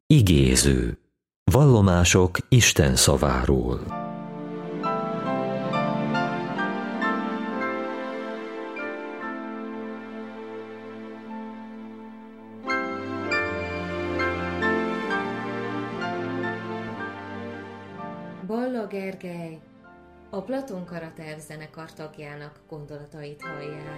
Igéző. Vallomások Isten szaváról. Balla Gergely, a Platon Karaterv zenekar tagjának gondolatait hallják.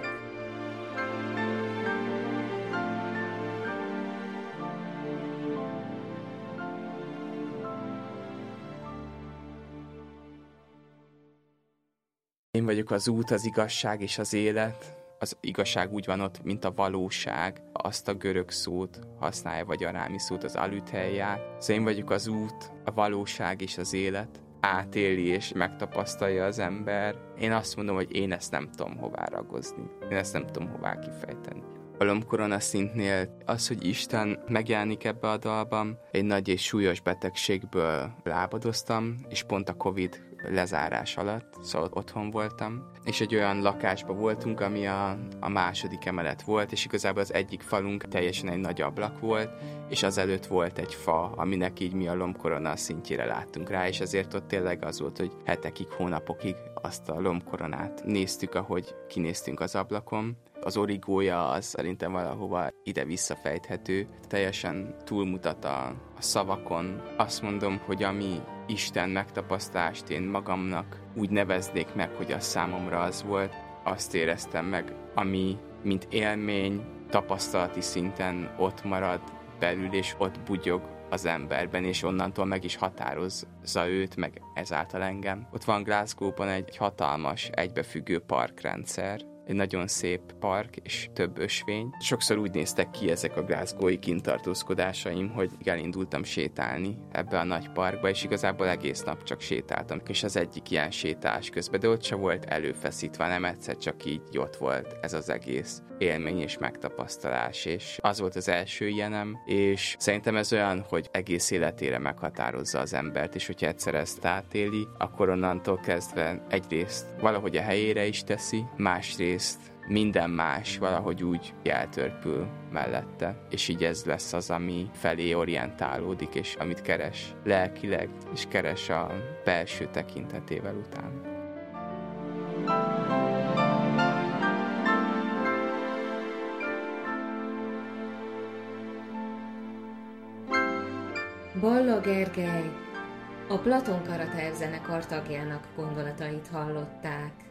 Én vagyok az út, az igazság és az élet. Az igazság úgy van ott, mint a valóság. Azt a görög szót használja, vagy arámi szót, az alüthelyját. Szóval én vagyok az út, a valóság és az élet. Átéli és megtapasztalja az ember. Én azt mondom, hogy én ezt nem tudom hová ragozni. Én ezt nem tudom hová kifejteni. A lombkorona szintnél az, hogy Isten megjelenik ebbe a dalban, egy nagy és súlyos betegségből lábadoztam, és pont a Covid lezárás alatt, szóval otthon voltam, és egy olyan lakásban voltunk, ami a második emelet volt, és igazából az egyik falunk teljesen egy nagy ablak volt, és azelőtt volt egy fa, aminek így mi a lombkorona szintjére láttunk rá, és azért ott tényleg az volt, hogy hetekig, hónapokig azt a lombkoronát néztük, ahogy kinéztünk az ablakon. Az origója az szerintem valahova ide visszafejthető, teljesen túlmutat a szavakon. Azt mondom, hogy ami Isten megtapasztalást én magamnak úgy neveznék meg, hogy az számomra az volt, azt éreztem meg, ami mint élmény, tapasztalati szinten ott marad belül, és ott bugyog az emberben, és onnantól meg is határozza őt, meg ezáltal engem. Ott van Glasgow-ban egy hatalmas, egybefüggő parkrendszer, egy nagyon szép park és több ösvény. Sokszor úgy néztek ki ezek a glasgowi kintartózkodásaim, hogy elindultam sétálni ebbe a nagy parkba, és igazából egész nap csak sétáltam. És az egyik ilyen sétálás közben, de ott se volt előfeszítve, nem egyszer csak így ott volt ez az egész élmény és megtapasztalás, és az volt az első ilyenem, és szerintem ez olyan, hogy egész életére meghatározza az embert, és hogyha egyszer ezt átéli, akkor onnantól kezdve egyrészt valahogy a helyére is teszi, másrészt minden más valahogy úgy eltörpül mellette, és így ez lesz az, ami felé orientálódik, és amit keres lelkileg, és keres a belső tekintetével után. Balla Gergely, a Platon Karaterv zenekar tagjának gondolatait hallották.